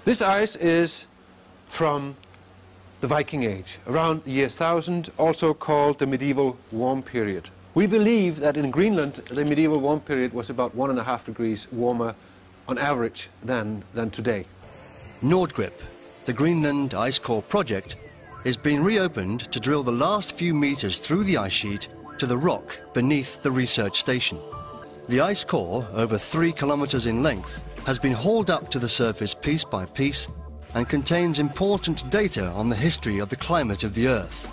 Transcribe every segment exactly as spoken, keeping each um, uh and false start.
This ice is from the Viking Age, around the year one thousand, also called the medieval warm period. We believe that in Greenland the medieval warm period was about one and a half degrees warmer on average than, than today. Nordgrip, the Greenland Ice Core project, is being reopened to drill the last few meters through the ice sheet to the rock beneath the research station. The ice core, over three kilometers in length, has been hauled up to the surface piece by piece and contains important data on the history of the climate of the Earth.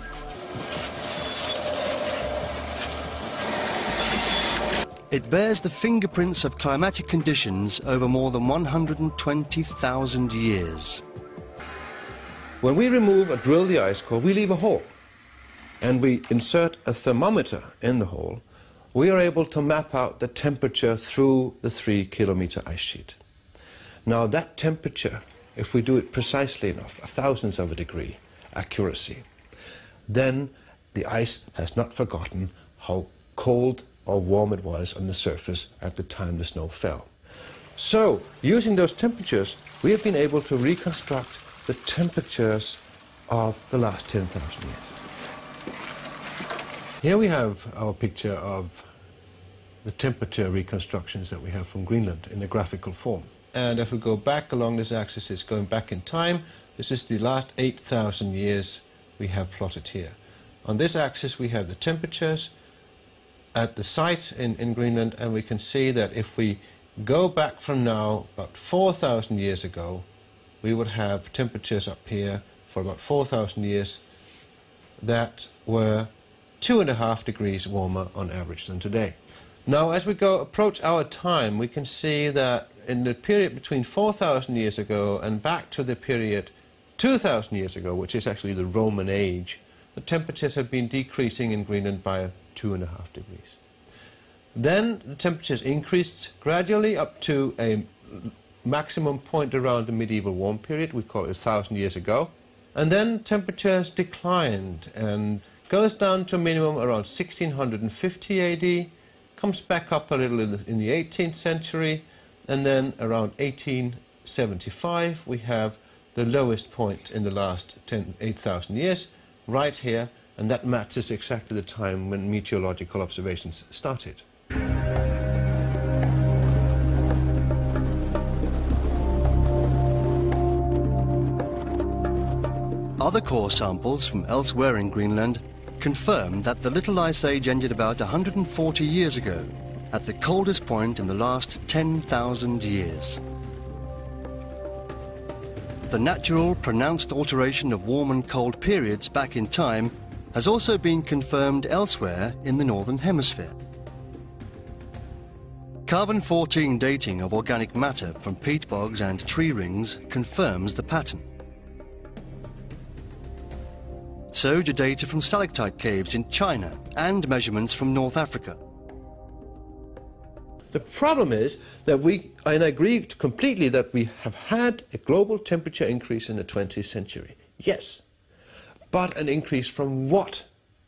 It bears the fingerprints of climatic conditions over more than one hundred twenty thousand years. When we remove or drill the ice core, we leave a hole, and we insert a thermometer in the hole. We are able to map out the temperature through the three kilometer ice sheet. Now that temperature, if we do it precisely enough, a thousandth of a degree accuracy, then the ice has not forgotten how cold or warm it was on the surface at the time the snow fell. So, using those temperatures, we have been able to reconstruct the temperatures of the last ten thousand years. Here we have our picture of the temperature reconstructions that we have from Greenland in a graphical form. And if we go back along this axis, it's going back in time. This is the last eight thousand years we have plotted here. On this axis we have the temperatures at the site in, in Greenland, and we can see that if we go back from now about four thousand years ago, we would have temperatures up here for about four thousand years that were two and a half degrees warmer on average than today. Now, as we go approach our time, we can see that in the period between four thousand years ago and back to the period two thousand years ago, which is actually the Roman age, the temperatures have been decreasing in Greenland by two and a half degrees. Then the temperatures increased gradually up to a maximum point around the medieval warm period, we call it a thousand years ago, and then temperatures declined and goes down to a minimum around sixteen fifty A D, comes back up a little in the, in the eighteenth century, and then around eighteen seventy-five we have the lowest point in the last eight thousand years, right here, and that matches exactly the time when meteorological observations started. Other core samples from elsewhere in Greenland confirm that the Little Ice Age ended about one hundred forty years ago, at the coldest point in the last ten thousand years. The natural, pronounced alteration of warm and cold periods back in time has also been confirmed elsewhere in the Northern Hemisphere. carbon fourteen dating of organic matter from peat bogs and tree rings confirms the pattern. So do data from stalactite caves in China and measurements from North Africa. The problem is that we, and I agree completely that we have had a global temperature increase in the twentieth century. Yes, but an increase from what?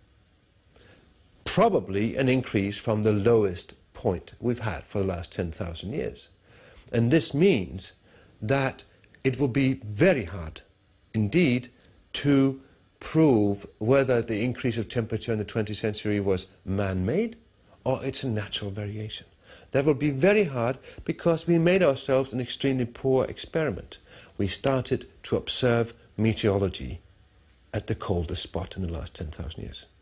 Probably an increase from the lowest point we've had for the last ten thousand years. And this means that it will be very hard indeed to prove whether the increase of temperature in the twentieth century was man-made or it's a natural variation. That will be very hard because we made ourselves an extremely poor experiment. We started to observe meteorology at the coldest spot in the last ten thousand years.